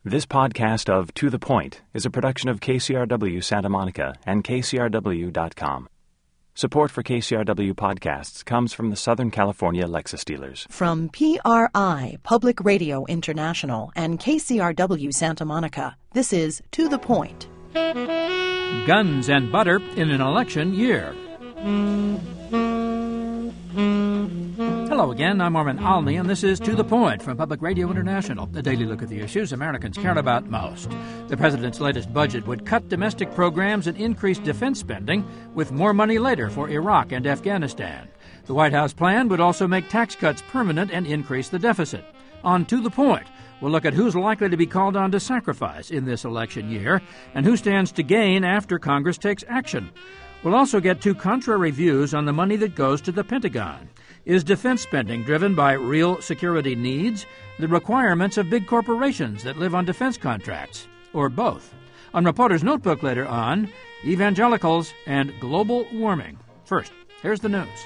This podcast of To the Point is a production of KCRW Santa Monica and KCRW.com. Support for KCRW podcasts comes from the Southern California Lexus dealers. From PRI, Public Radio International, and KCRW Santa Monica, this is To the Point. Guns and butter in an election year. Hello again, I'm Norman Alney, and this is To the Point from Public Radio International, a daily look at the issues Americans care about most. The president's latest budget would cut domestic programs and increase defense spending, with more money later for Iraq and Afghanistan. The White House plan would also make tax cuts permanent and increase the deficit. On To the Point, we'll look at who's likely to be called on to sacrifice in this election year, and who stands to gain after Congress takes action. We'll also get two contrary views on the money that goes to the Pentagon. Is defense spending driven by real security needs, the requirements of big corporations that live on defense contracts, or both? On Reporter's Notebook later on, evangelicals and global warming. First, here's the news.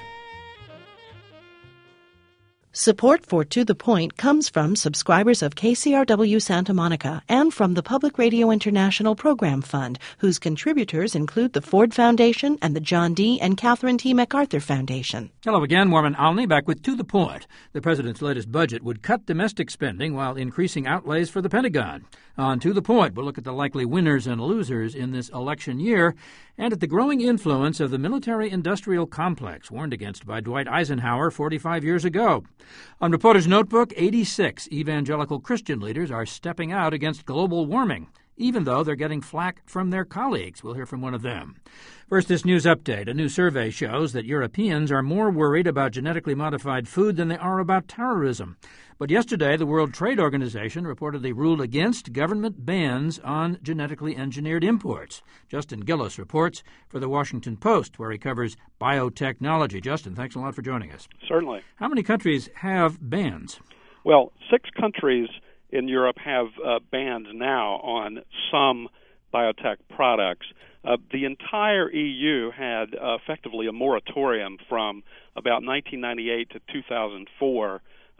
Support for To the Point comes from subscribers of KCRW Santa Monica and from the Public Radio International Program Fund, whose contributors include the Ford Foundation and the John D. and Catherine T. MacArthur Foundation. Hello again, Norman Alney, back with To the Point. The president's latest budget would cut domestic spending while increasing outlays for the Pentagon. On To the Point, we'll look at the likely winners and losers in this election year and at the growing influence of the military-industrial complex warned against by Dwight Eisenhower 45 years ago. On Reporter's Notebook, 86 evangelical Christian leaders are stepping out against global warming, even though they're getting flack from their colleagues. We'll hear from one of them. First, this news update. A new survey shows that Europeans are more worried about genetically modified food than they are about terrorism. But yesterday, the World Trade Organization reportedly ruled against government bans on genetically engineered imports. Justin Gillis reports for The Washington Post, where he covers biotechnology. Justin, thanks a lot for joining us. Certainly. How many countries have bans? Well, 6 countries in Europe have bans now on some biotech products. The entire EU had effectively a moratorium from about 1998 to 2004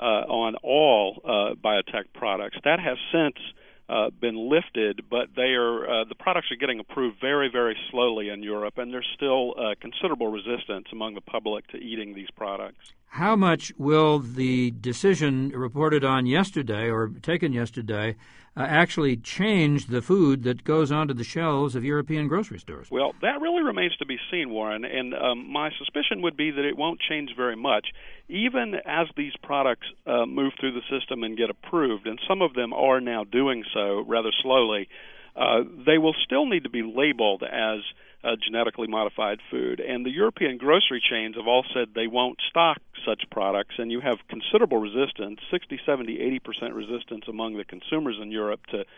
on all biotech products. That has since been lifted, but the products are getting approved very, very slowly in Europe, and there's still considerable resistance among the public to eating these products. How much will the decision reported on yesterday or taken yesterday actually change the food that goes onto the shelves of European grocery stores? Well, that really remains to be seen, Warren, and my suspicion would be that it won't change very much. Even as these products move through the system and get approved, and some of them are now doing so rather slowly, they will still need to be labeled as genetically modified food. And the European grocery chains have all said they won't stock such products, and you have considerable resistance, 60, 70, 80% resistance among the consumers in Europe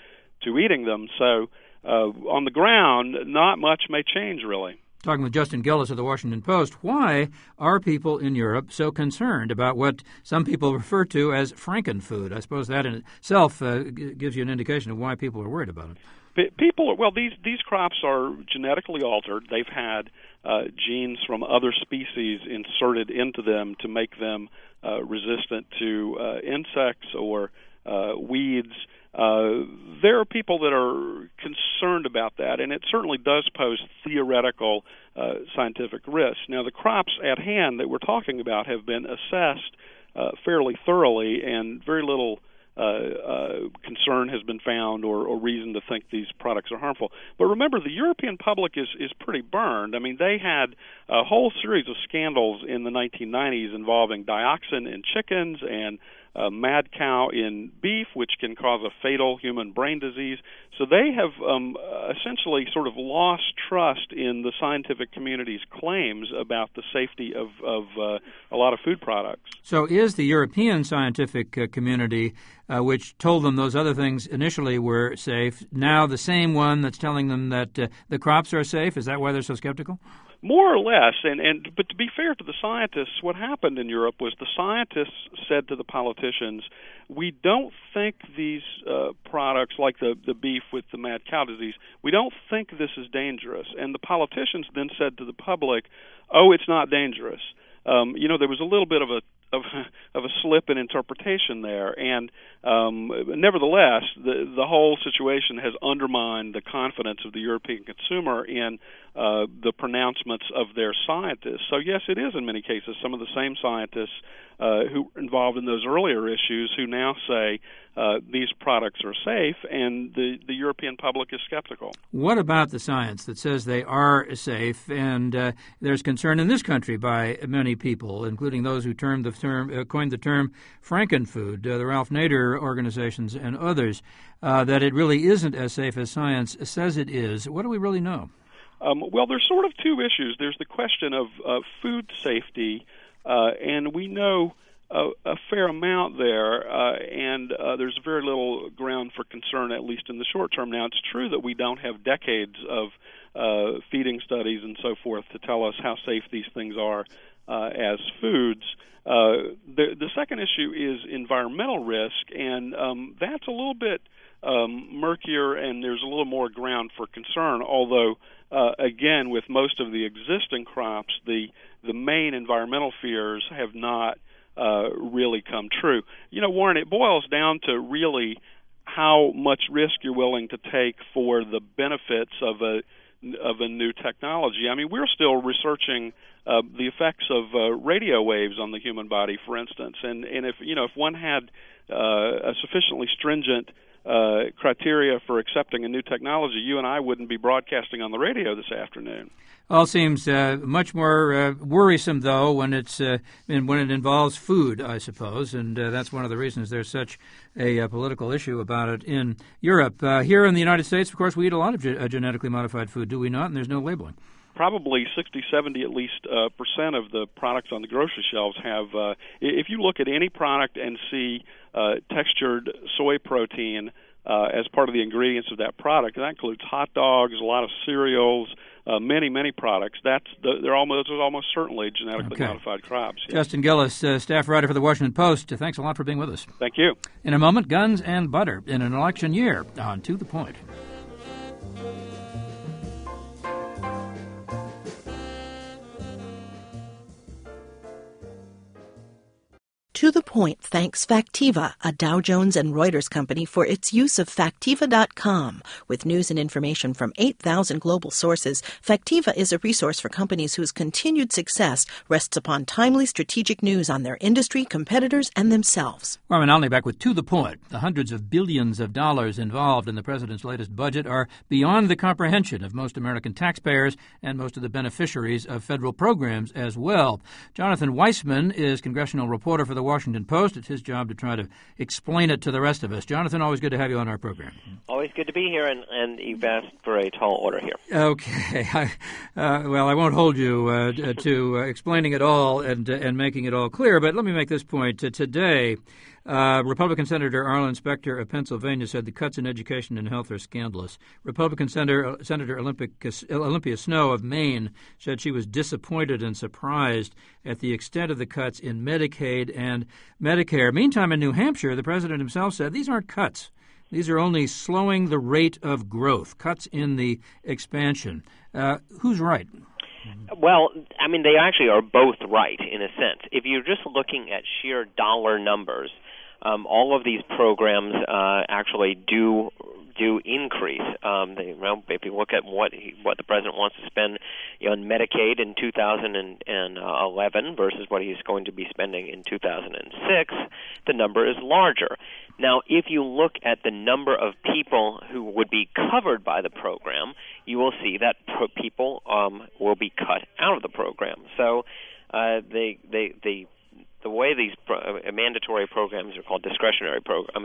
to eating them. So on the ground, not much may change, really. Talking with Justin Gillis of The Washington Post, why are people in Europe so concerned about what some people refer to as frankenfood? I suppose that in itself gives you an indication of why people are worried about it. These crops are genetically altered. They've had genes from other species inserted into them to make them resistant to insects or weeds. There are people that are concerned about that, and it certainly does pose theoretical scientific risks. Now, the crops at hand that we're talking about have been assessed fairly thoroughly, and very little concern has been found or reason to think these products are harmful. But remember, the European public is pretty burned. I mean, they had a whole series of scandals in the 1990s involving dioxin in chickens and mad cow in beef, which can cause a fatal human brain disease. So they have essentially sort of lost trust in the scientific community's claims about the safety of a lot of food products. So is the European scientific community, which told them those other things initially were safe, now the same one that's telling them that the crops are safe? Is that why they're so skeptical? More or less, but to be fair to the scientists, what happened in Europe was the scientists said to the politicians, we don't think these products, like the beef with the mad cow disease, we don't think this is dangerous. And the politicians then said to the public, oh, it's not dangerous. There was a little bit of of a slip in interpretation there. And nevertheless, the whole situation has undermined the confidence of the European consumer in the pronouncements of their scientists. So yes, it is in many cases some of the same scientists who were involved in those earlier issues who now say these products are safe, and the European public is skeptical. What about the science that says they are safe? And there's concern in this country by many people, including those who coined the term Frankenfood, the Ralph Nader organizations and others, that it really isn't as safe as science says it is. What do we really know? Well, there's sort of two issues. There's the question of food safety, and we know a fair amount there, and there's very little ground for concern, at least in the short term. Now, it's true that we don't have decades of feeding studies and so forth to tell us how safe these things are as foods. The second issue is environmental risk, and that's a little bit murkier, and there's a little more ground for concern, although again, with most of the existing crops, the main environmental fears have not really come true. You know, Warren, it boils down to really how much risk you're willing to take for the benefits of a new technology. I mean, we're still researching the effects of radio waves on the human body, for instance, and if one had a sufficiently stringent criteria for accepting a new technology, you and I wouldn't be broadcasting on the radio this afternoon. All seems much more worrisome, though, when it involves food, I suppose, and that's one of the reasons there's such a political issue about it in Europe. Here in the United States, of course, we eat a lot of genetically modified food, do we not? And there's no labeling. Probably 60, 70 at least percent of the products on the grocery shelves have, if you look at any product and see textured soy protein as part of the ingredients of that product, that includes hot dogs, a lot of cereals, many products. They're almost certainly genetically modified crops. Yeah. Justin Gillis, staff writer for the Washington Post. Thanks a lot for being with us. Thank you. In a moment, guns and butter in an election year on To the Point. To the Point thanks Factiva, a Dow Jones and Reuters company, for its use of Factiva.com. With news and information from 8,000 global sources, Factiva is a resource for companies whose continued success rests upon timely strategic news on their industry, competitors, and themselves. Norman Alney back with To the Point. The hundreds of billions of dollars involved in the president's latest budget are beyond the comprehension of most American taxpayers and most of the beneficiaries of federal programs as well. Jonathan Weissman is congressional reporter for the Washington Post. It's his job to try to explain it to the rest of us. Jonathan, always good to have you on our program. Always good to be here, and you've asked for a tall order here. Okay. I won't hold you to explaining it all and making it all clear, but let me make this point. Today, Republican Senator Arlen Specter of Pennsylvania said the cuts in education and health are scandalous. Republican Senator Olympia Snowe of Maine said she was disappointed and surprised at the extent of the cuts in Medicaid and Medicare. Meantime, in New Hampshire, the president himself said these aren't cuts. These are only slowing the rate of growth, cuts in the expansion. Who's right? Well, I mean, they actually are both right in a sense. If you're just looking at sheer dollar numbers, all of these programs actually do increase. If you look at what the president wants to spend on Medicaid in 2011 versus what he's going to be spending in 2006, the number is larger. Now, if you look at the number of people who would be covered by the program, you will see that people will be cut out of the program. So the way these mandatory programs are called discretionary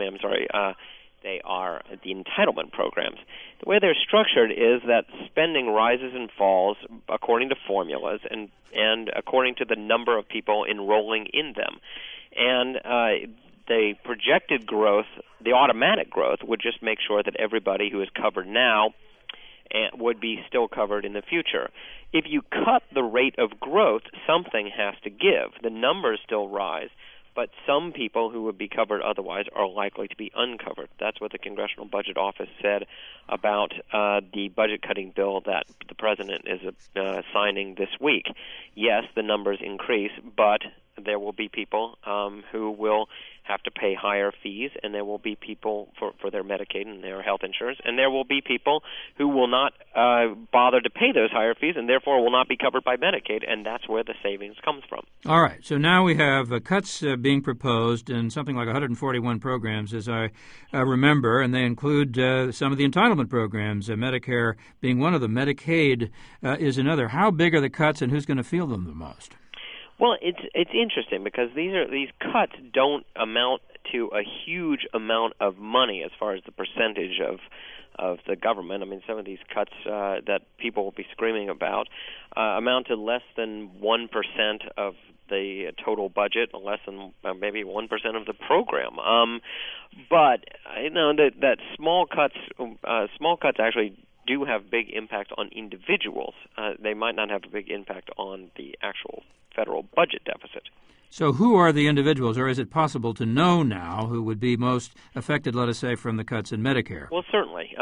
they are the entitlement programs. The way they're structured is that spending rises and falls according to formulas and according to the number of people enrolling in them. And the projected growth, the automatic growth, would just make sure that everybody who is covered now would be still covered in the future. If you cut the rate of growth, something has to give. The numbers still rise, but some people who would be covered otherwise are likely to be uncovered. That's what the Congressional Budget Office said about the budget-cutting bill that the president is signing this week. Yes, the numbers increase, but there will be people who will have to pay higher fees, and there will be people for their Medicaid and their health insurance, and there will be people who will not bother to pay those higher fees and therefore will not be covered by Medicaid, and that's where the savings comes from. All right. So now we have cuts being proposed in something like 141 programs, as I remember, and they include some of the entitlement programs, Medicare being one of them. Medicaid is another. How big are the cuts, and who's going to feel them the most? Well, it's interesting because these cuts don't amount to a huge amount of money as far as the percentage of the government. I mean, some of these cuts that people will be screaming about amount to less than 1% of the total budget, less than maybe 1% of the program. But you know that small cuts actually do have big impact on individuals. They might not have a big impact on the actual federal budget deficit. So who are the individuals, or is it possible to know now who would be most affected, let us say, from the cuts in Medicare? Well, certainly.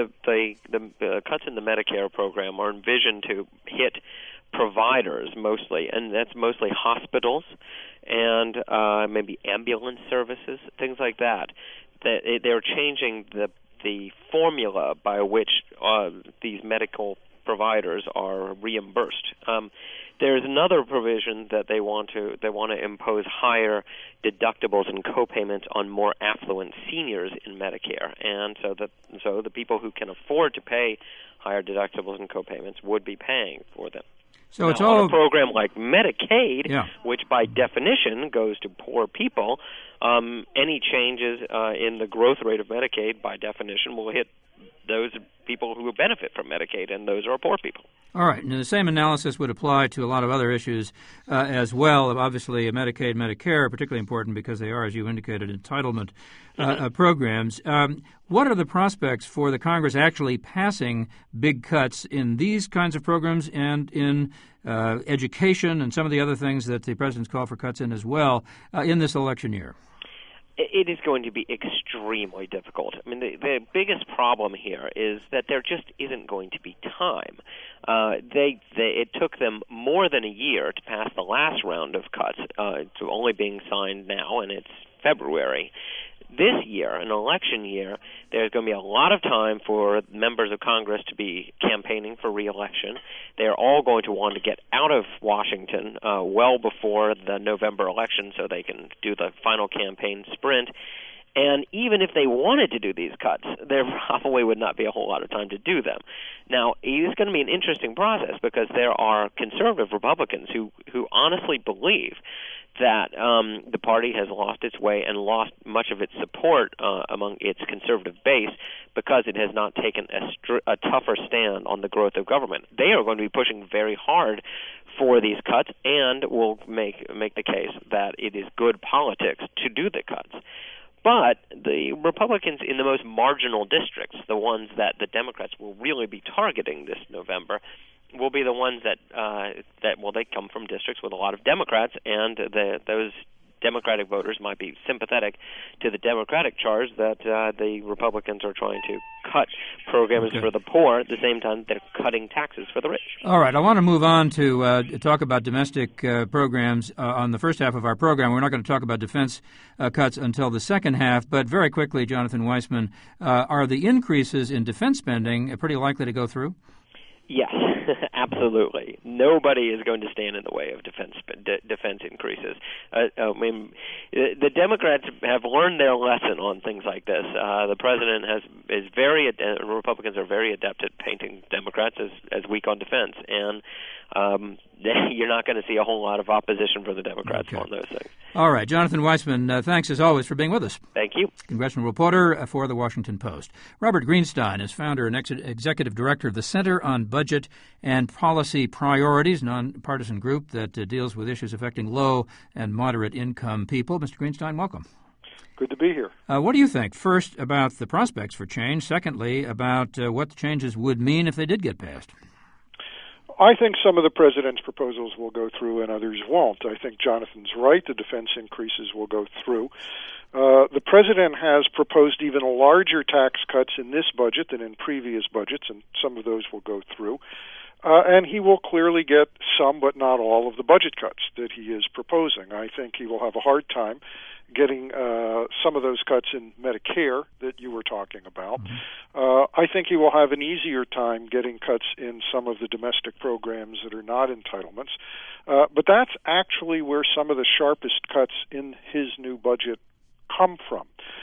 The cuts in the Medicare program are envisioned to hit providers mostly, and that's mostly hospitals and maybe ambulance services, things like that. They're changing the formula by which these medical providers are reimbursed. There's another provision that they want to impose higher deductibles and co-payments on more affluent seniors in Medicare, and so the people who can afford to pay higher deductibles and co-payments would be paying for them. So now, it's all on a program like Medicaid, yeah, which by definition goes to poor people. Any changes in the growth rate of Medicaid, by definition, will hit those people who benefit from Medicaid, and those are poor people. All right. And the same analysis would apply to a lot of other issues as well. Obviously, Medicaid, Medicare are particularly important because they are, as you indicated, entitlement programs. What are the prospects for the Congress actually passing big cuts in these kinds of programs and in education and some of the other things that the president's called for cuts in as well in this election year? It is going to be extremely difficult. I mean, the biggest problem here is that there just isn't going to be time. It took them more than a year to pass the last round of cuts, to only being signed now, and it's February. This year, an election year, there's going to be a lot of time for members of Congress to be campaigning for re-election. They're all going to want to get out of Washington well before the November election so they can do the final campaign sprint. And even if they wanted to do these cuts, there probably would not be a whole lot of time to do them. Now, it is going to be an interesting process because there are conservative Republicans who honestly believe that the party has lost its way and lost much of its support among its conservative base because it has not taken a tougher stand on the growth of government. They are going to be pushing very hard for these cuts and will make the case that it is good politics to do the cuts. But the Republicans in the most marginal districts, the ones that the Democrats will really be targeting this November, will be the ones that they come from districts with a lot of Democrats, and those Democratic voters might be sympathetic to the Democratic charge that the Republicans are trying to cut programs for the poor at the same time they're cutting taxes for the rich. All right. I want to move on to talk about domestic programs on the first half of our program. We're not going to talk about defense cuts until the second half, but very quickly, Jonathan Weissman, are the increases in defense spending pretty likely to go through? Yes, absolutely. Nobody is going to stand in the way of defense increases. I mean, the Democrats have learned their lesson on things like this. The president Republicans are very adept at painting Democrats as weak on defense, and you're not going to see a whole lot of opposition for the Democrats on those things. All right. Jonathan Weissman, thanks as always for being with us. Thank you. Congressional reporter for The Washington Post. Robert Greenstein is founder and executive director of the Center on Budget and Policy Priorities, nonpartisan group that deals with issues affecting low and moderate income people. Mr. Greenstein, welcome. Good to be here. What do you think, first, about the prospects for change? Secondly, about what the changes would mean if they did get passed? I think some of the president's proposals will go through and others won't. I think Jonathan's right. The defense increases will go through. The president has proposed even larger tax cuts in this budget than in previous budgets, and some of those will go through. And he will clearly get some, but not all, of the budget cuts that he is proposing. I think he will have a hard time getting some of those cuts in Medicare that you were talking about. I think he will have an easier time getting cuts in some of the domestic programs that are not entitlements. But that's actually where some of the sharpest cuts in his new budget come from.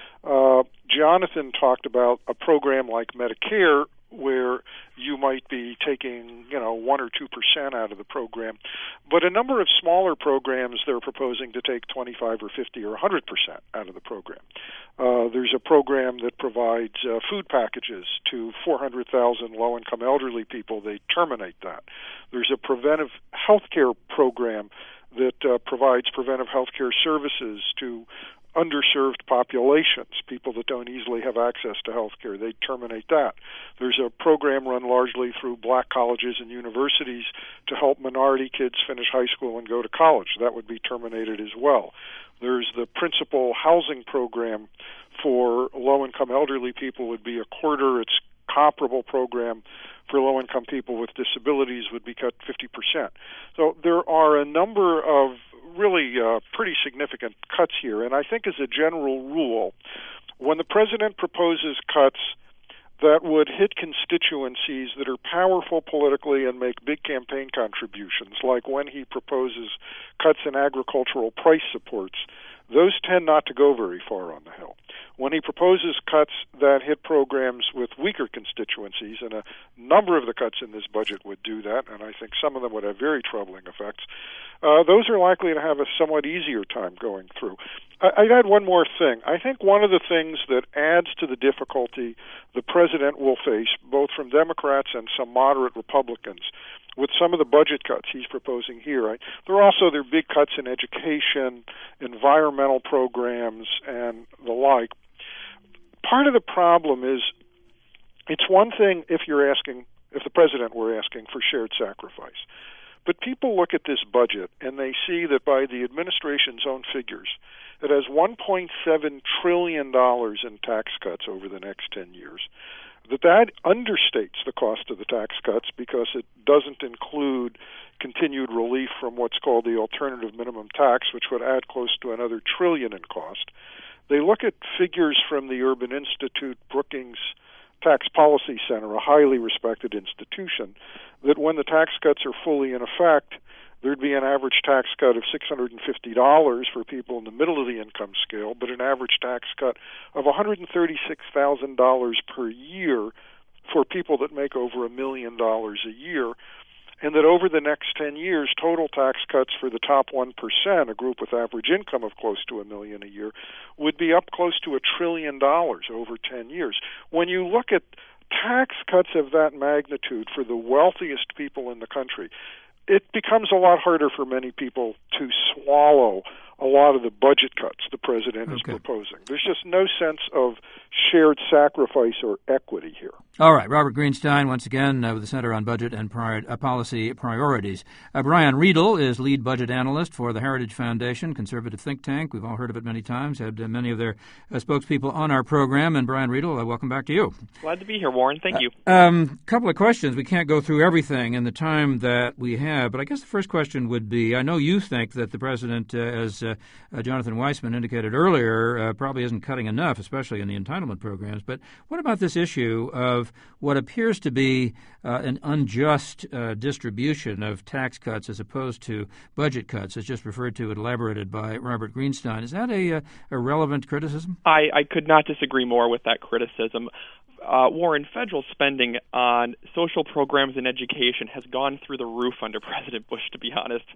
Jonathan talked about a program like Medicare where you might be taking, 1 or 2% out of the program, but a number of smaller programs they're proposing to take 25 or 50 or 100% out of the program. There's a program that provides food packages to 400,000 low-income elderly people. They terminate that. There's a preventive health care program that provides preventive health care services to underserved populations, people that don't easily have access to health care. They terminate that. There's a program run largely through black colleges and universities to help minority kids finish high school and go to college. That would be terminated as well. There's the principal housing program for low-income elderly people would be a quarter. Its comparable program for low-income people with disabilities would be cut 50%. So there are a number of really pretty significant cuts here. And I think as a general rule, when the president proposes cuts that would hit constituencies that are powerful politically and make big campaign contributions, like when he proposes cuts in agricultural price supports, those tend not to go very far on the Hill. When he proposes cuts that hit programs with weaker constituencies, and a number of the cuts in this budget would do that, and I think some of them would have very troubling effects, those are likely to have a somewhat easier time going through. I'd add one more thing. I think one of the things that adds to the difficulty the president will face, both from Democrats and some moderate Republicans, with some of the budget cuts he's proposing here, right? There are big cuts in education, environmental programs, and the like. Part of the problem is it's one thing if the president were asking for shared sacrifice. But people look at this budget and they see that by the administration's own figures, it has $1.7 trillion in tax cuts over the next 10 years. That understates the cost of the tax cuts because it doesn't include continued relief from what's called the alternative minimum tax, which would add close to another $1 trillion in cost. They look at figures from the Urban Institute Brookings Tax Policy Center, a highly respected institution, that when the tax cuts are fully in effect, there'd be an average tax cut of $650 for people in the middle of the income scale, but an average tax cut of $136,000 per year for people that make over $1 million a year, and that over the next 10 years, total tax cuts for the top 1%, a group with average income of close to $1 million a year, would be up close to $1 trillion over 10 years. When you look at tax cuts of that magnitude for the wealthiest people in the country, it becomes a lot harder for many people to swallow a lot of the budget cuts the president is proposing. There's just no sense of shared sacrifice or equity here. All right. Robert Greenstein, once again, with the Center on Budget and Policy Priorities. Brian Riedel is lead budget analyst for the Heritage Foundation, conservative think tank. We've all heard of it many times, had many of their spokespeople on our program. And Brian Riedel, welcome back to you. Glad to be here, Warren. Thank you. Couple of questions. We can't go through everything in the time that we have, but I guess the first question would be, I know you think that the president, as Jonathan Weissman indicated earlier, probably isn't cutting enough, especially in the entitlement programs. But what about this issue of what appears to be an unjust distribution of tax cuts as opposed to budget cuts, as just referred to and elaborated by Robert Greenstein? Is that a relevant criticism? I could not disagree more with that criticism. Warren, federal spending on social programs and education has gone through the roof under President Bush, to be honest.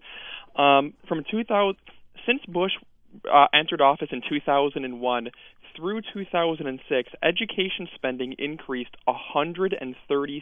Since Bush entered office in 2001 through 2006, education spending increased 137%.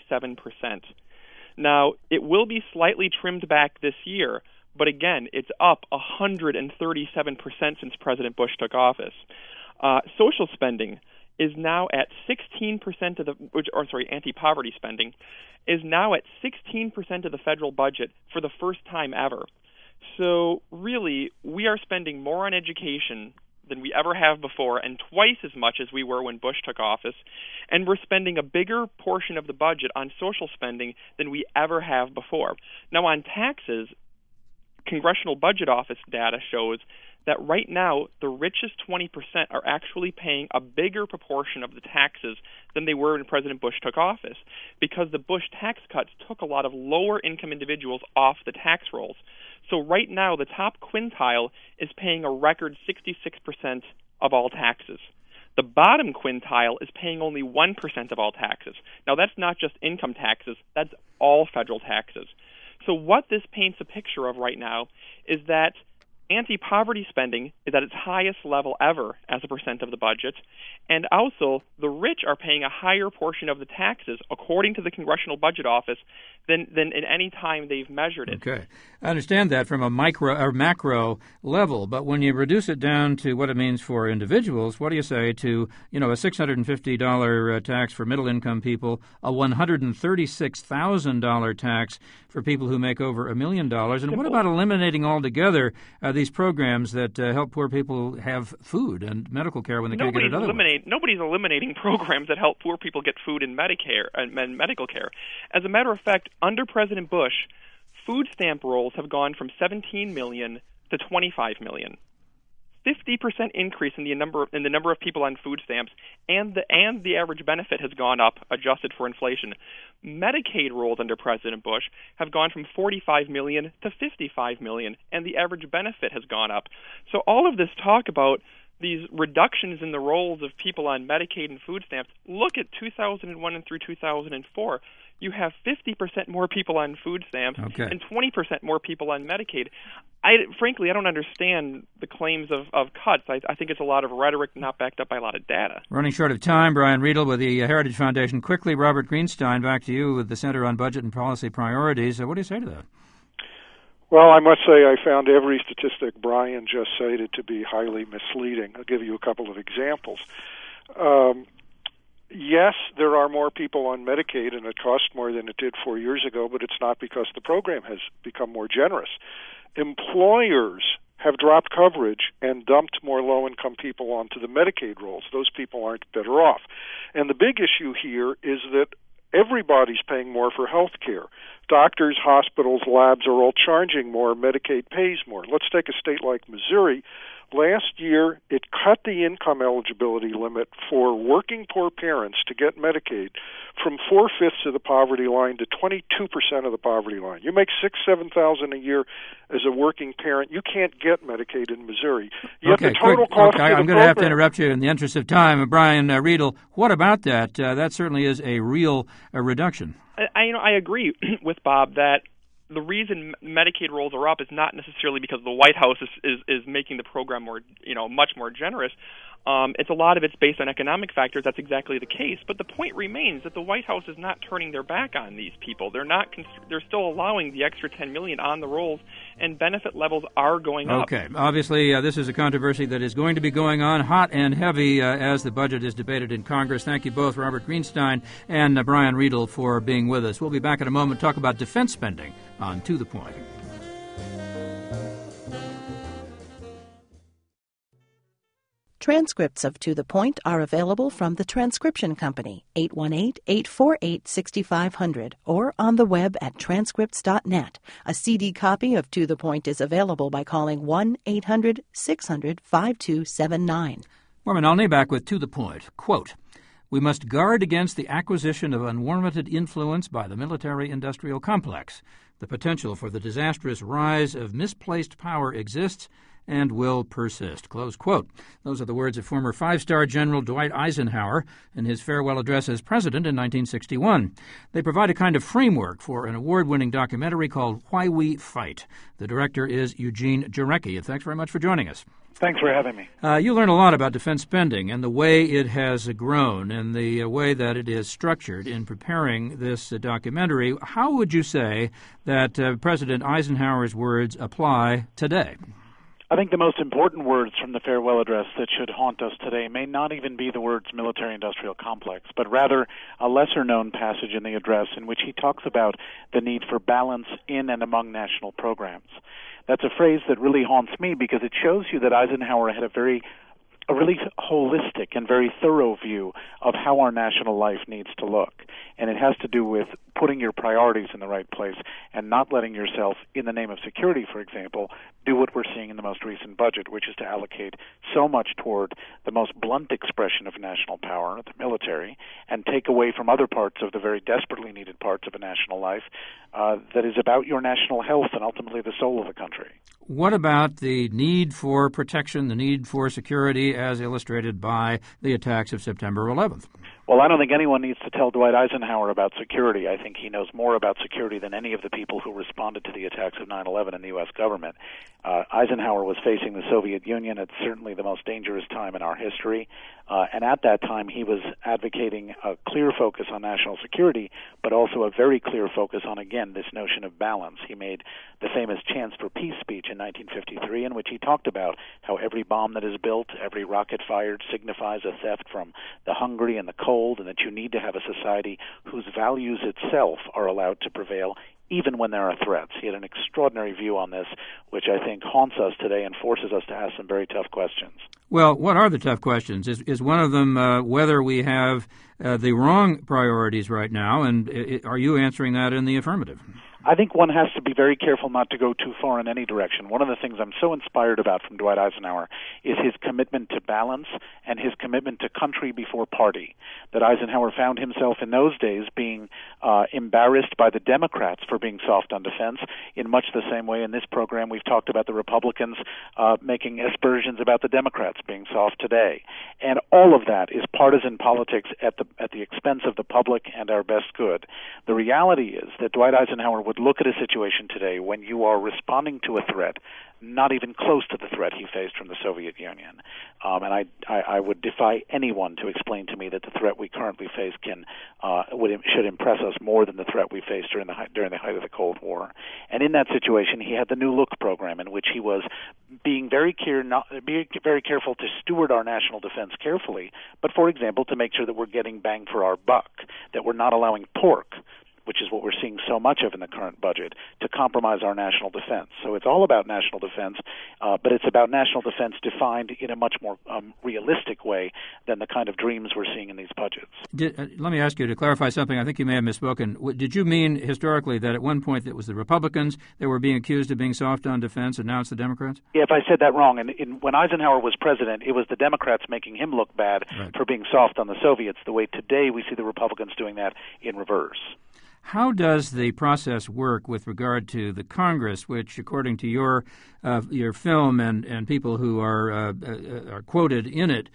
Now, it will be slightly trimmed back this year, but again, it's up 137% since President Bush took office. Social spending is now at 16% anti-poverty spending is now at 16% of the federal budget for the first time ever. So really, we are spending more on education than we ever have before, and twice as much as we were when Bush took office. And we're spending a bigger portion of the budget on social spending than we ever have before. Now, on taxes, Congressional Budget Office data shows that right now the richest 20% are actually paying a bigger proportion of the taxes than they were when President Bush took office, because the Bush tax cuts took a lot of lower income individuals off the tax rolls. So right now the top quintile is paying a record 66% of all taxes. The bottom quintile is paying only 1% of all taxes. Now that's not just income taxes, that's all federal taxes. So what this paints a picture of right now is that anti-poverty spending is at its highest level ever as a percent of the budget, and also the rich are paying a higher portion of the taxes, according to the Congressional Budget Office, than in any time they've measured it. Okay. I understand that from a micro or macro level, but when you reduce it down to what it means for individuals, what do you say to, a $650 tax for middle-income people, a $136,000 tax for people who make over $1 million, and what about eliminating altogether these programs that help poor people have food and medical care when they can't get it otherwise? Nobody's eliminating programs that help poor people get food and Medicare and medical care. As a matter of fact, under President Bush, food stamp rolls have gone from 17 million to 25 million. 50% increase in the number of people on food stamps, and the average benefit has gone up, adjusted for inflation. Medicaid rolls under President Bush have gone from 45 million to 55 million, and the average benefit has gone up. So all of this talk about these reductions in the rolls of people on Medicaid and food stamps, look at 2001 and through 2004. You have 50% more people on food stamps and 20% more people on Medicaid. Frankly, I don't understand the claims of cuts. I think it's a lot of rhetoric not backed up by a lot of data. Running short of time, Brian Riedl with the Heritage Foundation. Quickly, Robert Greenstein, back to you with the Center on Budget and Policy Priorities. What do you say to that? Well, I must say I found every statistic Brian just cited to be highly misleading. I'll give you a couple of examples. Yes, there are more people on Medicaid, and it costs more than it did 4 years ago, but it's not because the program has become more generous. Employers have dropped coverage and dumped more low-income people onto the Medicaid rolls. Those people aren't better off. And the big issue here is that everybody's paying more for health care. Doctors, hospitals, labs are all charging more. Medicaid pays more. Let's take a state like Missouri. Last year, it cut the income eligibility limit for working poor parents to get Medicaid from 4/5 of the poverty line to 22% of the poverty line. You make $6,000-7,000 a year as a working parent, you can't get Medicaid in Missouri. Yet the total cost. I'm going to have to interrupt you in the interest of time. Brian Riedl, what about that? That certainly is a real reduction. I agree with Bob that the reason Medicaid rolls are up is not necessarily because the White House is making the program more, much more generous. It's a lot of it's based on economic factors. That's exactly the case. But the point remains that the White House is not turning their back on these people. They're not. They're still allowing the extra $10 million on the rolls, and benefit levels are going up. Okay. Obviously, this is a controversy that is going to be going on hot and heavy as the budget is debated in Congress. Thank you both, Robert Greenstein and Brian Riedl, for being with us. We'll be back in a moment to talk about defense spending on To the Point. Transcripts of To the Point are available from the Transcription Company, 818-848-6500, or on the web at transcripts.net. A CD copy of To the Point is available by calling 1-800-600-5279. Norman Olney back with To the Point. Quote, "We must guard against the acquisition of unwarranted influence by the military-industrial complex. The potential for the disastrous rise of misplaced power exists and will persist." Close quote. Those are the words of former five-star General Dwight Eisenhower in his farewell address as president in 1961. They provide a kind of framework for an award-winning documentary called Why We Fight. The director is Eugene Jarecki. Thanks very much for joining us. Thanks for having me. You learn a lot about defense spending and the way it has grown and the way that it is structured in preparing this documentary. How would you say that President Eisenhower's words apply today? I think the most important words from the farewell address that should haunt us today may not even be the words military-industrial complex, but rather a lesser-known passage in the address in which he talks about the need for balance in and among national programs. That's a phrase that really haunts me because it shows you that Eisenhower had a very a really holistic and very thorough view of how our national life needs to look. And it has to do with putting your priorities in the right place and not letting yourself, in the name of security, for example, do what we're seeing in the most recent budget, which is to allocate so much toward the most blunt expression of national power, the military, and take away from other parts of the very desperately needed parts of a national life that is about your national health and ultimately the soul of the country. What about the need for protection, the need for security, as illustrated by the attacks of September 11th? Well, I don't think anyone needs to tell Dwight Eisenhower about security. I think he knows more about security than any of the people who responded to the attacks of 9/11 in the U.S. government. Eisenhower was facing the Soviet Union at certainly the most dangerous time in our history, and at that time he was advocating a clear focus on national security, but also a very clear focus on, again, this notion of balance. He made the famous Chance for Peace speech in 1953, in which he talked about how every bomb that is built, every rocket fired, signifies a theft from the hungry and the cold, and that you need to have a society whose values itself are allowed to prevail even when there are threats. He had an extraordinary view on this, which I think haunts us today and forces us to ask some very tough questions. Well, what are the tough questions? Is one of them whether we have the wrong priorities right now, and are you answering that in the affirmative? I think one has to be very careful not to go too far in any direction. One of the things I'm so inspired about from Dwight Eisenhower is his commitment to balance and his commitment to country before party. That Eisenhower found himself in those days being embarrassed by the Democrats for being soft on defense, in much the same way in this program we've talked about the Republicans making aspersions about the Democrats being soft today. And all of that is partisan politics at the expense of the public and our best good. The reality is that Dwight Eisenhower would look at a situation today when you are responding to a threat not even close to the threat he faced from the Soviet Union. And I would defy anyone to explain to me that the threat we currently face should impress us more than the threat we faced during the height of the Cold War. And in that situation, he had the New Look program, in which he was being very careful to steward our national defense carefully, but, for example, to make sure that we're getting bang for our buck, that we're not allowing pork, which is what we're seeing so much of in the current budget, to compromise our national defense. So it's all about national defense, but it's about national defense defined in a much more realistic way than the kind of dreams we're seeing in these budgets. Let me ask you to clarify something. I think you may have misspoken. Did you mean historically that at one point it was the Republicans that were being accused of being soft on defense, and now it's the Democrats? Yeah, if I said that wrong. And when Eisenhower was president, it was the Democrats making him look bad for being soft on the Soviets, the way today we see the Republicans doing that in reverse. How does the process work with regard to the Congress, which, according to your film and people who are quoted in it,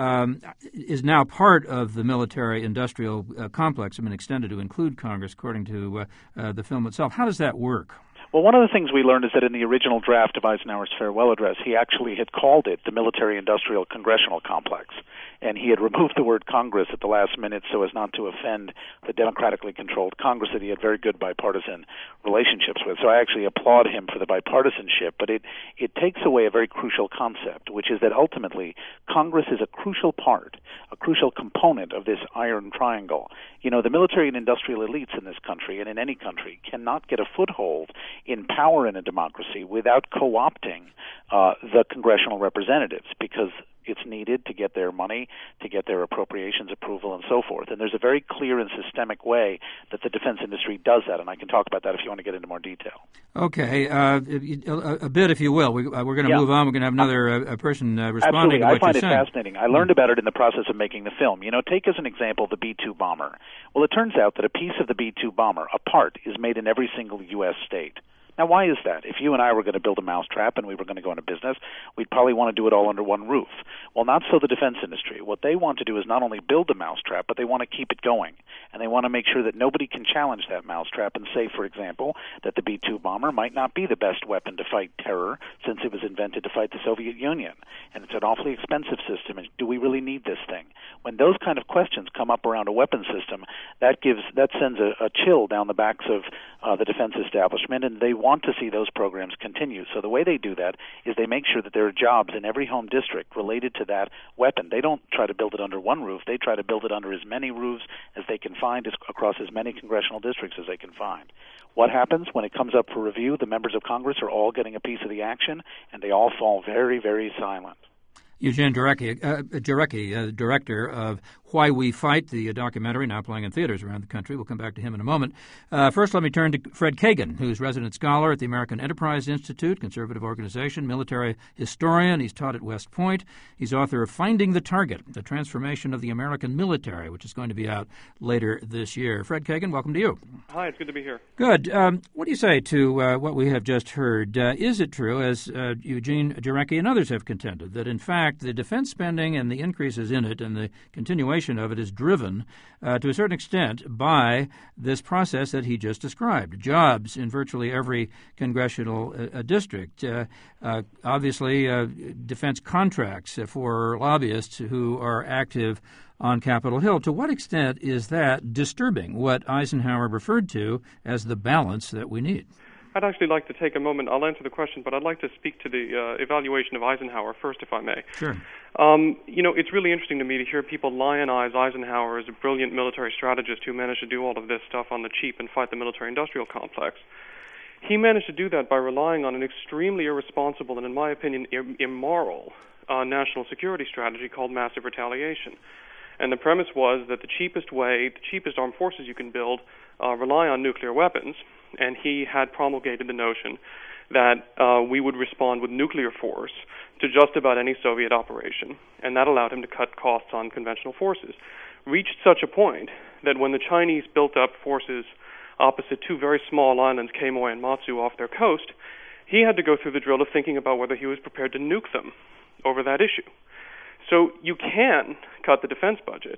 is now part of the military-industrial complex? I mean, extended to include Congress, according to the film itself. How does that work? Well, one of the things we learned is that in the original draft of Eisenhower's farewell address, he actually had called it the military-industrial congressional complex, and he had removed the word Congress at the last minute so as not to offend the democratically controlled Congress that he had very good bipartisan relationships with. So I actually applaud him for the bipartisanship, but it takes away a very crucial concept, which is that ultimately Congress is a crucial part, a crucial component of this iron triangle. You know, the military and industrial elites in this country and in any country cannot get a foothold in power in a democracy without co-opting the congressional representatives, because it's needed to get their money, to get their appropriations approval, and so forth. And there's a very clear and systemic way that the defense industry does that, and I can talk about that if you want to get into more detail. Okay, a bit, if you will. We're going to move on. We're going to have another person responding to what you're saying. Absolutely. I find it fascinating. I learned about it in the process of making the film. You know, take as an example the B-2 bomber. Well, it turns out that a piece of the B-2 bomber, a part, is made in every single U.S. state. Now, why is that? If you and I were going to build a mousetrap and we were going to go into business, we'd probably want to do it all under one roof. Well, not so the defense industry. What they want to do is not only build a mousetrap, but they want to keep it going. And they want to make sure that nobody can challenge that mousetrap and say, for example, that the B-2 bomber might not be the best weapon to fight terror since it was invented to fight the Soviet Union. And it's an awfully expensive system. And do we really need this thing? When those kind of questions come up around a weapon system, that sends a chill down the backs of the defense establishment, and they want to see those programs continue. So the way they do that is they make sure that there are jobs in every home district related to that weapon. They don't try to build it under one roof. They try to build it under as many roofs as they can find across as many congressional districts as they can find. What happens when it comes up for review? The members of Congress are all getting a piece of the action, and they all fall very, very silent. Eugene Jarecki, director of Why We Fight, the documentary now playing in theaters around the country. We'll come back to him in a moment. First, let me turn to Fred Kagan, who's resident scholar at the American Enterprise Institute, conservative organization, military historian. He's taught at West Point. He's author of Finding the Target, The Transformation of the American Military, which is going to be out later this year. Fred Kagan, welcome to you. Hi, it's good to be here. Good. What do you say to what we have just heard? Is it true, as Eugene Jarecki and others have contended, that in fact the defense spending and the increases in it and the continuation of it is driven to a certain extent by this process that he just described? Jobs in virtually every congressional district. Obviously, defense contracts for lobbyists who are active on Capitol Hill. To what extent is that disturbing what Eisenhower referred to as the balance that we need? I'd actually like to take a moment. I'll answer the question, but I'd like to speak to the evaluation of Eisenhower first, if I may. Sure. It's really interesting to me to hear people lionize Eisenhower as a brilliant military strategist who managed to do all of this stuff on the cheap and fight the military-industrial complex. He managed to do that by relying on an extremely irresponsible and, in my opinion, immoral national security strategy called massive retaliation. And the premise was that the cheapest armed forces you can build rely on nuclear weapons, and he had promulgated the notion that we would respond with nuclear force to just about any Soviet operation, and that allowed him to cut costs on conventional forces. Reached such a point that when the Chinese built up forces opposite two very small islands, Quemoy and Matsu, off their coast, he had to go through the drill of thinking about whether he was prepared to nuke them over that issue. So you can cut the defense budget,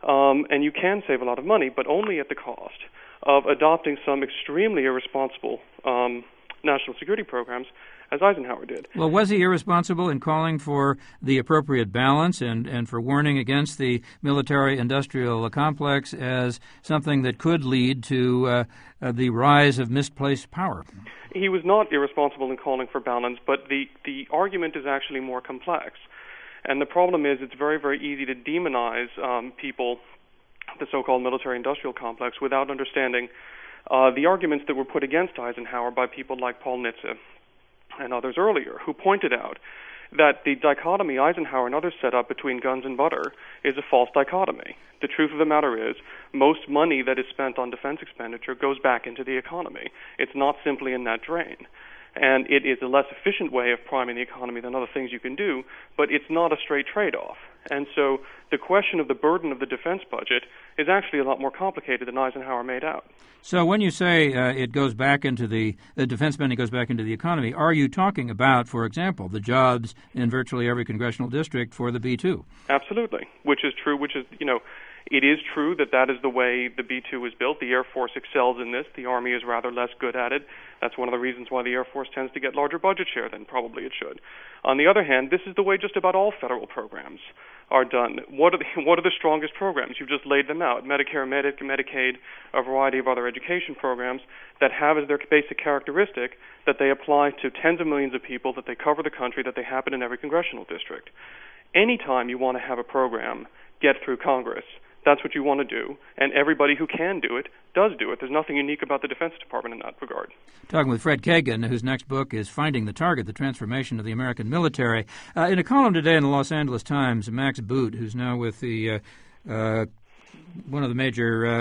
and you can save a lot of money, but only at the cost of adopting some extremely irresponsible national security programs, as Eisenhower did. Well, was he irresponsible in calling for the appropriate balance and for warning against the military-industrial complex as something that could lead to the rise of misplaced power? He was not irresponsible in calling for balance, but the argument is actually more complex. And the problem is it's very, very easy to demonize people, the so-called military-industrial complex, without understanding the arguments that were put against Eisenhower by people like Paul Nitze and others earlier, who pointed out that the dichotomy Eisenhower and others set up between guns and butter is a false dichotomy. The truth of the matter is most money that is spent on defense expenditure goes back into the economy. It's not simply a net drain. And it is a less efficient way of priming the economy than other things you can do, but it's not a straight trade-off. And so the question of the burden of the defense budget is actually a lot more complicated than Eisenhower made out. So when you say it goes back into the defense spending goes back into the economy, are you talking about, for example, the jobs in virtually every congressional district for the B-2? Absolutely, which is true, it is true that is the way the B-2 was built. The Air Force excels in this. The Army is rather less good at it. That's one of the reasons why the Air Force tends to get larger budget share than probably it should. On the other hand, this is the way just about all federal programs are done. What are the strongest programs? You've just laid them out. Medicare, Medicaid, a variety of other education programs that have as their basic characteristic that they apply to tens of millions of people, that they cover the country, that they happen in every congressional district. Anytime you want to have a program get through Congress, that's what you want to do, and everybody who can do it does do it. There's nothing unique about the Defense Department in that regard. Talking with Fred Kagan, whose next book is Finding the Target, The Transformation of the American Military. In a column today in the Los Angeles Times, Max Boot, who's now with the one of the major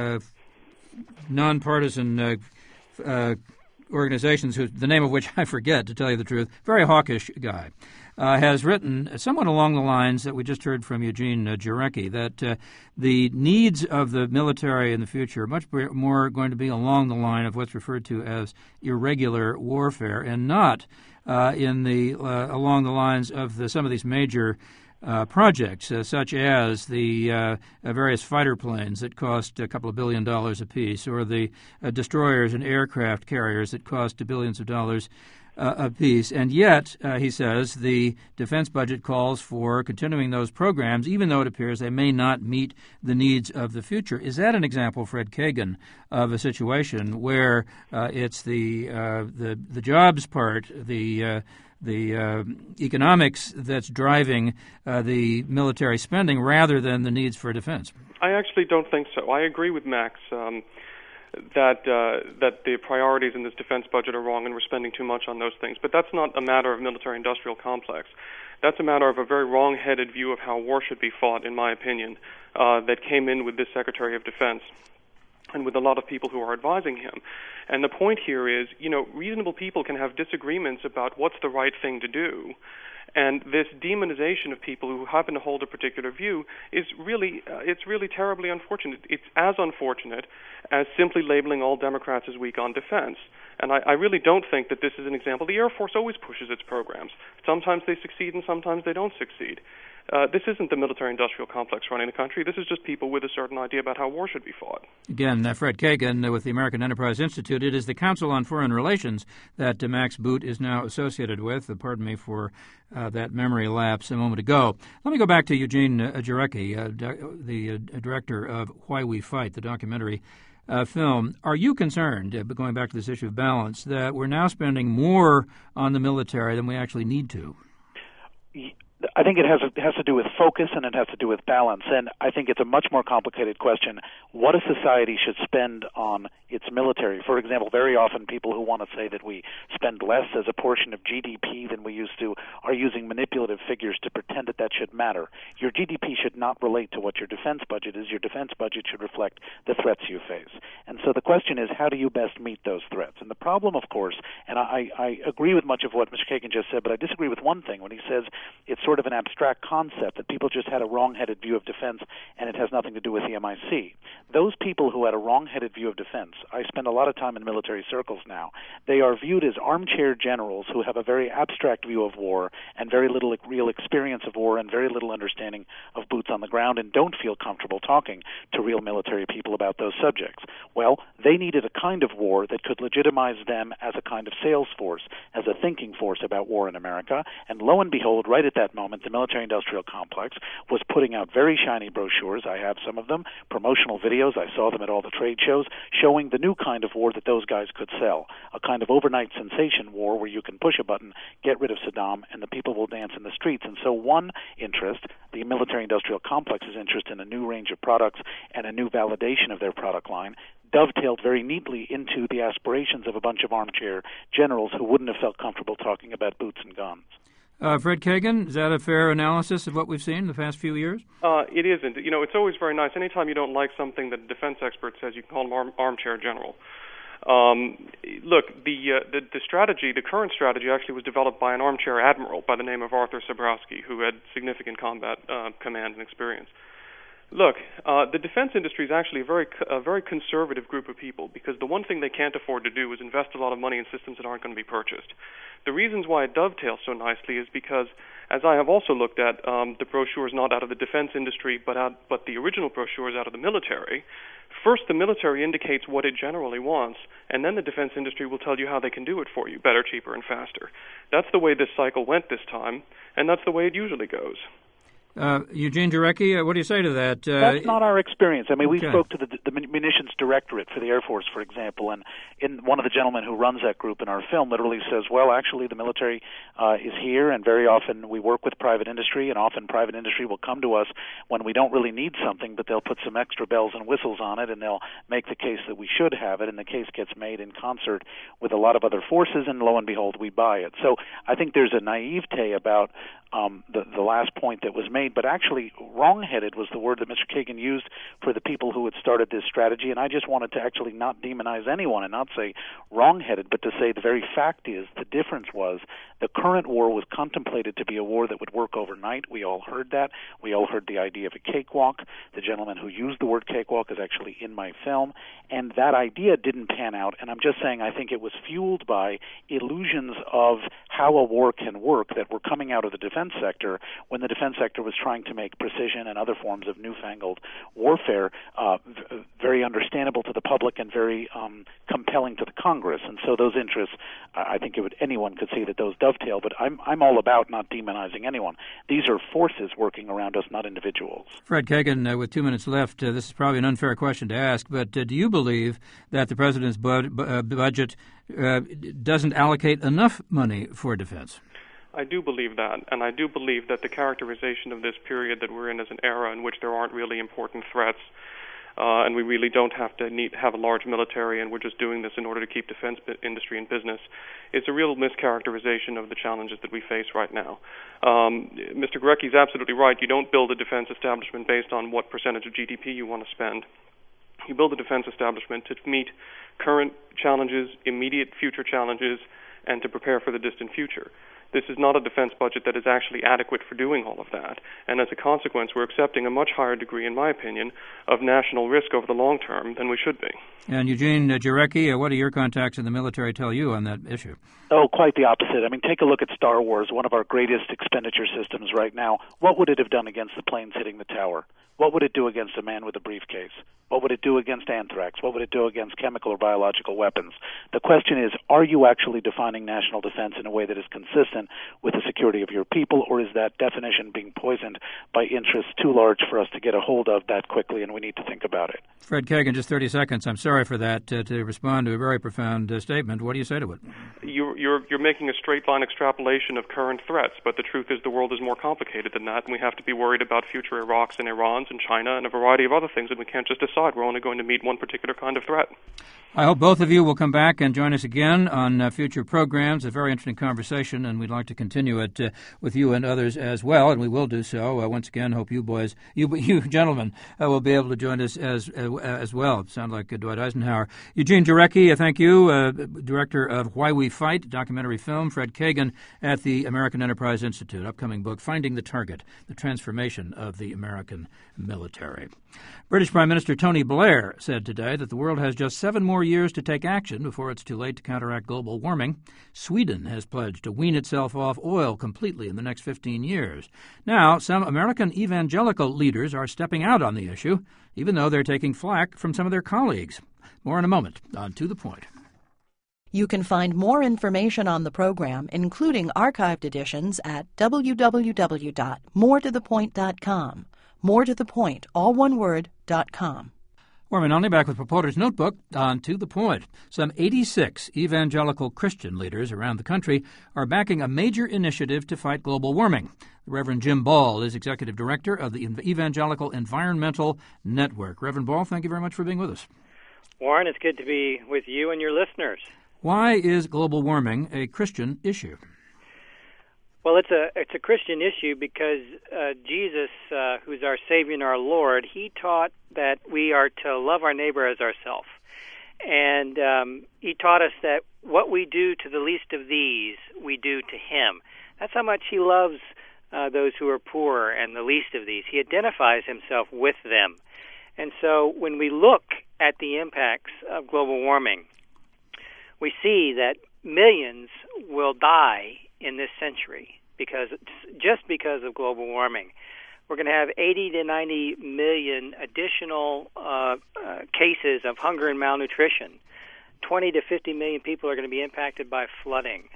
nonpartisan organizations, the name of which I forget, to tell you the truth, very hawkish guy, has written somewhat along the lines that we just heard from Eugene Jarecki, that the needs of the military in the future are much more going to be along the line of what's referred to as irregular warfare, and not along the lines of some of these major projects, such as the various fighter planes that cost a couple of $1 billion apiece, or the destroyers and aircraft carriers that cost billions of dollars apiece. And yet, he says, the defense budget calls for continuing those programs, even though it appears they may not meet the needs of the future. Is that an example, Fred Kagan, of a situation where it's the jobs part, the economics that's driving the military spending rather than the needs for defense? I actually don't think so. I agree with Max that the priorities in this defense budget are wrong and we're spending too much on those things. But that's not a matter of military-industrial complex. That's a matter of a very wrong-headed view of how war should be fought, in my opinion, that came in with this Secretary of Defense and with a lot of people who are advising him. And the point here is, reasonable people can have disagreements about what's the right thing to do. And this demonization of people who happen to hold a particular view is it's really terribly unfortunate. It's as unfortunate as simply labeling all Democrats as weak on defense. And I really don't think that this is an example. The Air Force always pushes its programs. Sometimes they succeed and sometimes they don't succeed. This isn't the military-industrial complex running the country. This is just people with a certain idea about how war should be fought. Again, Fred Kagan with the American Enterprise Institute. It is the Council on Foreign Relations that Max Boot is now associated with. Pardon me for that memory lapse a moment ago. Let me go back to Eugene Jarecki, the director of Why We Fight, the documentary film. Are you concerned, going back to this issue of balance, that we're now spending more on the military than we actually need to? I think it has to do with focus and it has to do with balance. And I think it's a much more complicated question. What a society should spend on its military. For example, very often people who want to say that we spend less as a portion of GDP than we used to are using manipulative figures to pretend that should matter. Your GDP should not relate to what your defense budget is. Your defense budget should reflect the threats you face. And so the question is, how do you best meet those threats? And the problem, of course, and I agree with much of what Mr. Kagan just said, but I disagree with one thing when he says it's sort of an abstract concept that people just had a wrong-headed view of defense and it has nothing to do with the MIC. Those people who had a wrong-headed view of defense, I spend a lot of time in military circles now, they are viewed as armchair generals who have a very abstract view of war and very little real experience of war and very little understanding of boots on the ground and don't feel comfortable talking to real military people about those subjects. Well, they needed a kind of war that could legitimize them as a kind of sales force, as a thinking force about war in America, and lo and behold, right at that moment, the military-industrial complex was putting out very shiny brochures. I have some of them, promotional videos. I saw them at all the trade shows, showing the new kind of war that those guys could sell, a kind of overnight sensation war where you can push a button, get rid of Saddam, and the people will dance in the streets. And so one interest, the military-industrial complex's interest in a new range of products and a new validation of their product line, dovetailed very neatly into the aspirations of a bunch of armchair generals who wouldn't have felt comfortable talking about boots and guns. Fred Kagan, is that a fair analysis of what we've seen in the past few years? It isn't. It's always very nice. Anytime you don't like something that a defense expert says, you can call him armchair general. Look, the strategy, the current strategy, actually was developed by an armchair admiral by the name of Arthur Sabrowski, who had significant combat command and experience. Look, the defense industry is actually a very conservative group of people because the one thing they can't afford to do is invest a lot of money in systems that aren't going to be purchased. The reasons why it dovetails so nicely is because, as I have also looked at, the brochures not out of the defense industry but the original brochures out of the military. First, the military indicates what it generally wants, and then the defense industry will tell you how they can do it for you, better, cheaper, and faster. That's the way this cycle went this time, and that's the way it usually goes. Eugene Jarecki, what do you say to that? That's not our experience. I mean, we spoke to the Munitions Directorate for the Air Force, for example, and one of the gentlemen who runs that group in our film literally says, well, actually, the military is here, and very often we work with private industry, and often private industry will come to us when we don't really need something, but they'll put some extra bells and whistles on it, and they'll make the case that we should have it, and the case gets made in concert with a lot of other forces, and lo and behold, we buy it. So I think there's a naivete about the last point that was made, but actually wrong-headed was the word that Mr. Kagan used for the people who had started this strategy, and I just wanted to actually not demonize anyone and not say wrong-headed, but to say the very fact is the difference was the current war was contemplated to be a war that would work overnight. We all heard that. We all heard the idea of a cakewalk. The gentleman who used the word cakewalk is actually in my film, and that idea didn't pan out, and I'm just saying I think it was fueled by illusions of how a war can work that were coming out of the defense sector when the defense sector was trying to make precision and other forms of newfangled warfare very understandable to the public and very compelling to the Congress. And so those interests, I think anyone could see that those dovetail, but I'm all about not demonizing anyone. These are forces working around us, not individuals. Fred Kagan, with 2 minutes left, this is probably an unfair question to ask, but do you believe that the President's budget doesn't allocate enough money for defense? I do believe that, and I do believe that the characterization of this period that we're in as an era in which there aren't really important threats and we really don't have to have a large military, and we're just doing this in order to keep defense industry in business. It's a real mischaracterization of the challenges that we face right now. Mr. Gurecki is absolutely right. You don't build a defense establishment based on what percentage of GDP you want to spend. You build a defense establishment to meet current challenges, immediate future challenges, and to prepare for the distant future. This is not a defense budget that is actually adequate for doing all of that. And as a consequence, we're accepting a much higher degree, in my opinion, of national risk over the long term than we should be. And Eugene Jarecki, what do your contacts in the military tell you on that issue? Oh, quite the opposite. I mean, take a look at Star Wars, one of our greatest expenditure systems right now. What would it have done against the planes hitting the tower? What would it do against a man with a briefcase? What would it do against anthrax? What would it do against chemical or biological weapons? The question is, are you actually defining national defense in a way that is consistent with the security of your people, or is that definition being poisoned by interests too large for us to get a hold of that quickly, and we need to think about it? Fred Kagan, just 30 seconds. I'm sorry for that, to respond to a very profound statement. What do you say to it? You're making a straight-line extrapolation of current threats, but the truth is the world is more complicated than that, and we have to be worried about future Iraqs and Irans and China and a variety of other things, and we can't just decide we're only going to meet one particular kind of threat. I hope both of you will come back and join us again on future programs. A very interesting conversation, and we'd like to continue it with you and others as well, and we will do so. Once again, hope you boys, you gentlemen, will be able to join us as well. Sound like Dwight Eisenhower. Eugene Jarecki, thank you, director of Why We Fight, documentary film. Fred Kagan at the American Enterprise Institute, upcoming book, Finding the Target, The Transformation of the American Military. British Prime Minister Tony Blair said today that the world has just 7 more years to take action before it's too late to counteract global warming. Sweden has pledged to wean itself off oil completely in the next 15 years. Now, some American evangelical leaders are stepping out on the issue, even though they're taking flack from some of their colleagues. More in a moment on To the Point. You can find more information on the program, including archived editions, at www.moretothepoint.com. More to the point, all one word, .com. Warren Only back with Reporter's Notebook on To the Point. Some 86 evangelical Christian leaders around the country are backing a major initiative to fight global warming. The Reverend Jim Ball is Executive Director of the Evangelical Environmental Network. Reverend Ball, thank you very much for being with us. Warren, it's good to be with you and your listeners. Why is global warming a Christian issue? Well, it's a Christian issue because Jesus, who's our Savior and our Lord, he taught that we are to love our neighbor as ourselves. And he taught us that what we do to the least of these, we do to him. That's how much he loves those who are poor and the least of these. He identifies himself with them. And so when we look at the impacts of global warming, we see that millions will die in this century because of global warming. We're going to have 80 to 90 million additional cases of hunger and malnutrition. 20 to 50 million people are going to be impacted by flooding.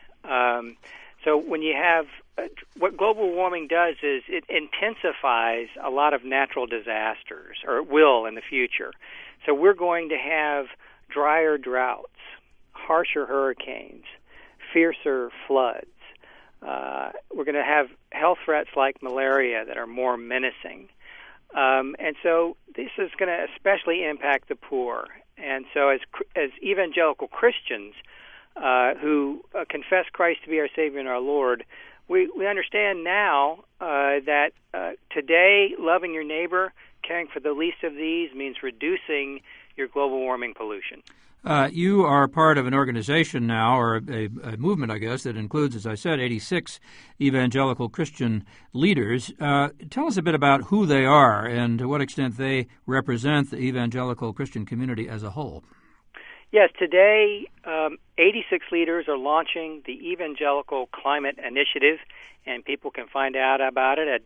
So when you have what global warming does is it intensifies a lot of natural disasters, or it will in the future. So we're going to have drier droughts, harsher hurricanes, fiercer floods. We're going to have health threats like malaria that are more menacing. And so this is going to especially impact the poor. And so as evangelical Christians who confess Christ to be our Savior and our Lord, we understand now that today loving your neighbor, caring for the least of these, means reducing your global warming pollution. You are part of an organization now, or a movement, I guess, that includes, as I said, 86 evangelical Christian leaders. Tell us a bit about who they are and to what extent they represent the evangelical Christian community as a whole. Yes, today 86 leaders are launching the Evangelical Climate Initiative, and people can find out about it at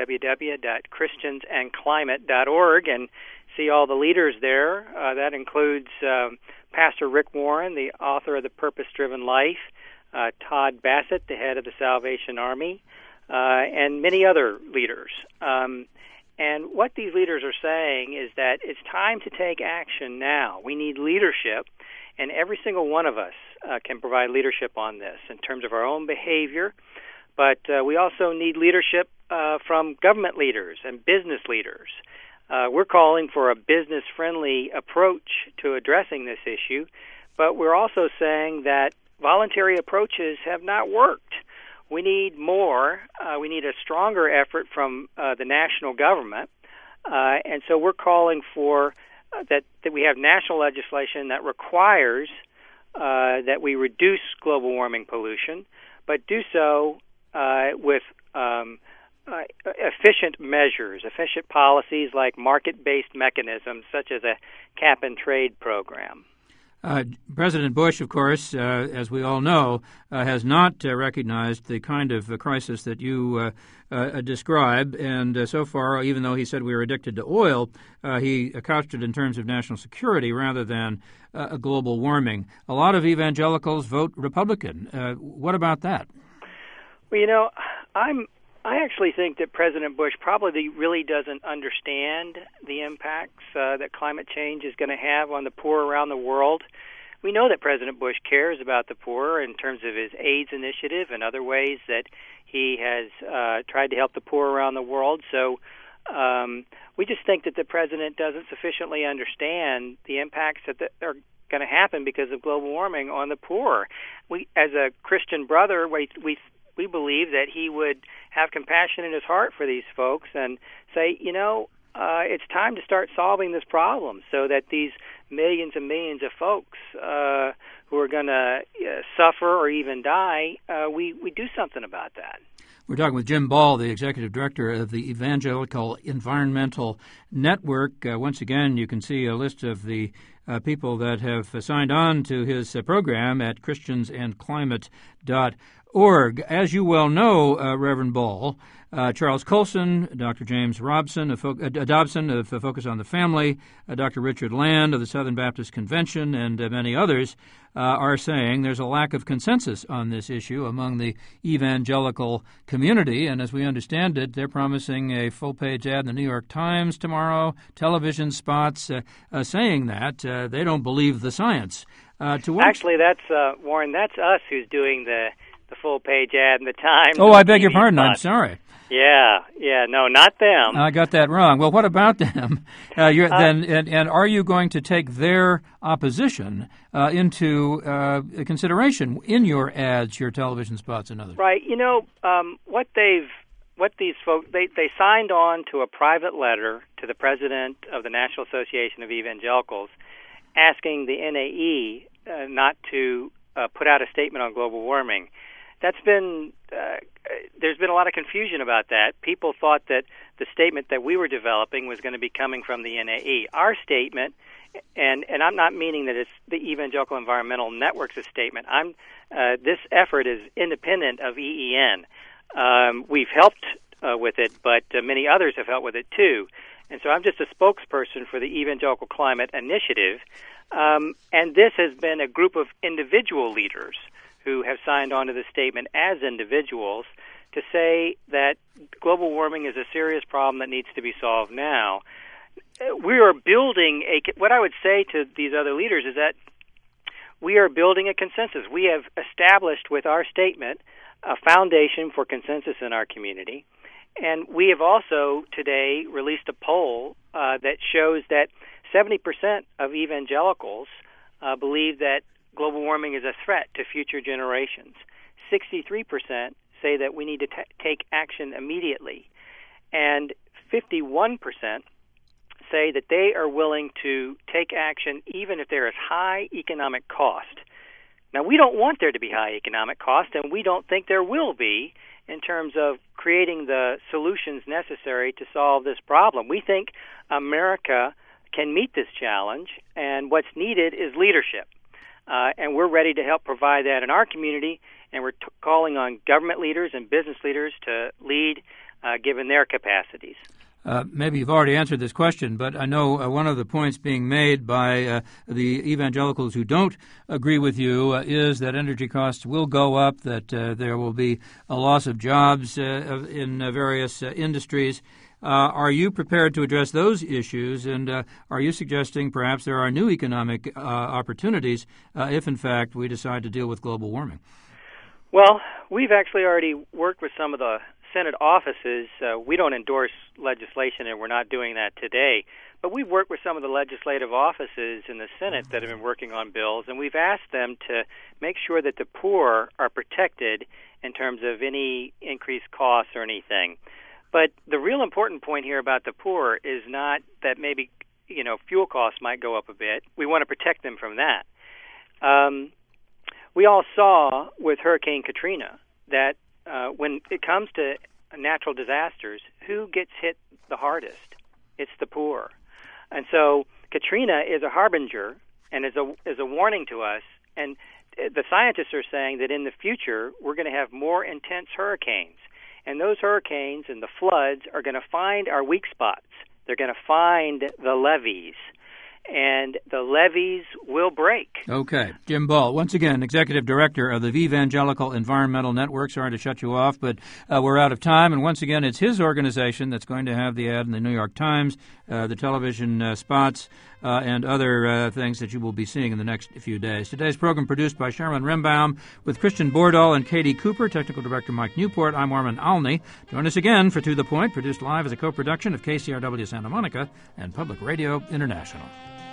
www.christiansandclimate.org and see all the leaders there. That includes Pastor Rick Warren, the author of The Purpose-Driven Life, Todd Bassett, the head of the Salvation Army, and many other leaders. And what these leaders are saying is that it's time to take action now. We need leadership, and every single one of us can provide leadership on this in terms of our own behavior. But we also need leadership from government leaders and business leaders. We're calling for a business-friendly approach to addressing this issue, but we're also saying that voluntary approaches have not worked. We need more. We need a stronger effort from the national government, and so we're calling for that we have national legislation that requires that we reduce global warming pollution, but do so with efficient measures, efficient policies like market-based mechanisms such as a cap-and-trade program. President Bush, of course, as we all know, has not recognized the kind of crisis that you describe. And so far, even though he said we were addicted to oil, he couched it in terms of national security rather than global warming. A lot of evangelicals vote Republican. What about that? Well, I actually think that President Bush probably really doesn't understand the impacts that climate change is going to have on the poor around the world. We know that President Bush cares about the poor in terms of his AIDS initiative and other ways that he has tried to help the poor around the world. So we just think that the president doesn't sufficiently understand the impacts that are going to happen because of global warming on the poor. We, as a Christian brother, we believe that he would have compassion in his heart for these folks and say, it's time to start solving this problem so that these millions and millions of folks who are going to suffer or even die, we do something about that. We're talking with Jim Ball, the executive director of the Evangelical Environmental Network. Once again, you can see a list of the people that have signed on to his program at christiansandclimate.org. As you well know, Reverend Ball, Charles Colson, Dr. James Dobson of Focus on the Family, Dr. Richard Land of the Southern Baptist Convention, and many others are saying there's a lack of consensus on this issue among the evangelical community. And as we understand it, they're promising a full-page ad in the New York Times tomorrow, television spots saying that they don't believe the science. Actually, that's Warren, that's us who's doing the full-page ad in the Times. Oh, I beg your pardon. I'm sorry. Yeah, no, not them. I got that wrong. Well, what about them? And are you going to take their opposition into consideration in your ads, your television spots, and others? Right. What these folks they signed on to a private letter to the president of the National Association of Evangelicals, asking the NAE not to put out a statement on global warming. That's been there's been a lot of confusion about that. People thought that the statement that we were developing was going to be coming from the NAE. Our statement, and I'm not meaning that it's the Evangelical Environmental Network's statement. This effort is independent of EEN. We've helped with it, but many others have helped with it too. And so I'm just a spokesperson for the Evangelical Climate Initiative. And this has been a group of individual leaders who have signed on to the statement as individuals to say that global warming is a serious problem that needs to be solved now. We are building what I would say to these other leaders is that we are building a consensus. We have established with our statement a foundation for consensus in our community. And we have also today released a poll that shows that 70% of evangelicals believe that global warming is a threat to future generations. 63% say that we need to take action immediately. And 51% say that they are willing to take action even if there is high economic cost. Now, we don't want there to be high economic cost, and we don't think there will be in terms of creating the solutions necessary to solve this problem. We think America can meet this challenge, and what's needed is leadership. And we're ready to help provide that in our community, and we're calling on government leaders and business leaders to lead given their capacities. Maybe you've already answered this question, but I know one of the points being made by the evangelicals who don't agree with you is that energy costs will go up, that there will be a loss of jobs in various industries. Are you prepared to address those issues, and are you suggesting perhaps there are new economic opportunities if, in fact, we decide to deal with global warming? Well, we've actually already worked with some of the Senate offices, we don't endorse legislation, and we're not doing that today. But we've worked with some of the legislative offices in the Senate that have been working on bills, and we've asked them to make sure that the poor are protected in terms of any increased costs or anything. But the real important point here about the poor is not that maybe, fuel costs might go up a bit. We want to protect them from that. We all saw with Hurricane Katrina that when it comes to natural disasters, who gets hit the hardest? It's the poor. And so Katrina is a harbinger and is a warning to us. And the scientists are saying that in the future we're going to have more intense hurricanes. And those hurricanes and the floods are going to find our weak spots. They're going to find the levees. And the levees will break. Okay. Jim Ball, once again, Executive Director of the Evangelical Environmental Network. Sorry to shut you off, but we're out of time. And once again, it's his organization that's going to have the ad in the New York Times, the television spots, and other things that you will be seeing in the next few days. Today's program produced by Sherman Rembaum with Christian Bordahl and Katie Cooper, Technical Director Mike Newport. I'm Armin Alney. Join us again for To the Point, produced live as a co-production of KCRW Santa Monica and Public Radio International.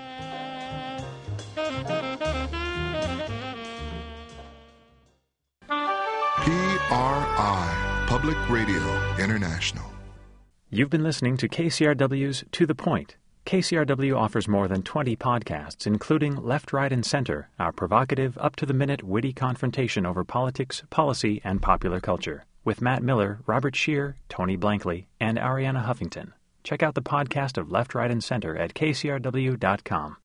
PRI, Public Radio International. You've been listening to KCRW's To the Point. KCRW offers more than 20 podcasts, including Left, Right, and Center, our provocative, up-to-the-minute, witty confrontation over politics, policy, and popular culture, with Matt Miller, Robert Scheer, Tony Blankley, and Ariana Huffington. Check out the podcast of Left, Right, and Center at kcrw.com.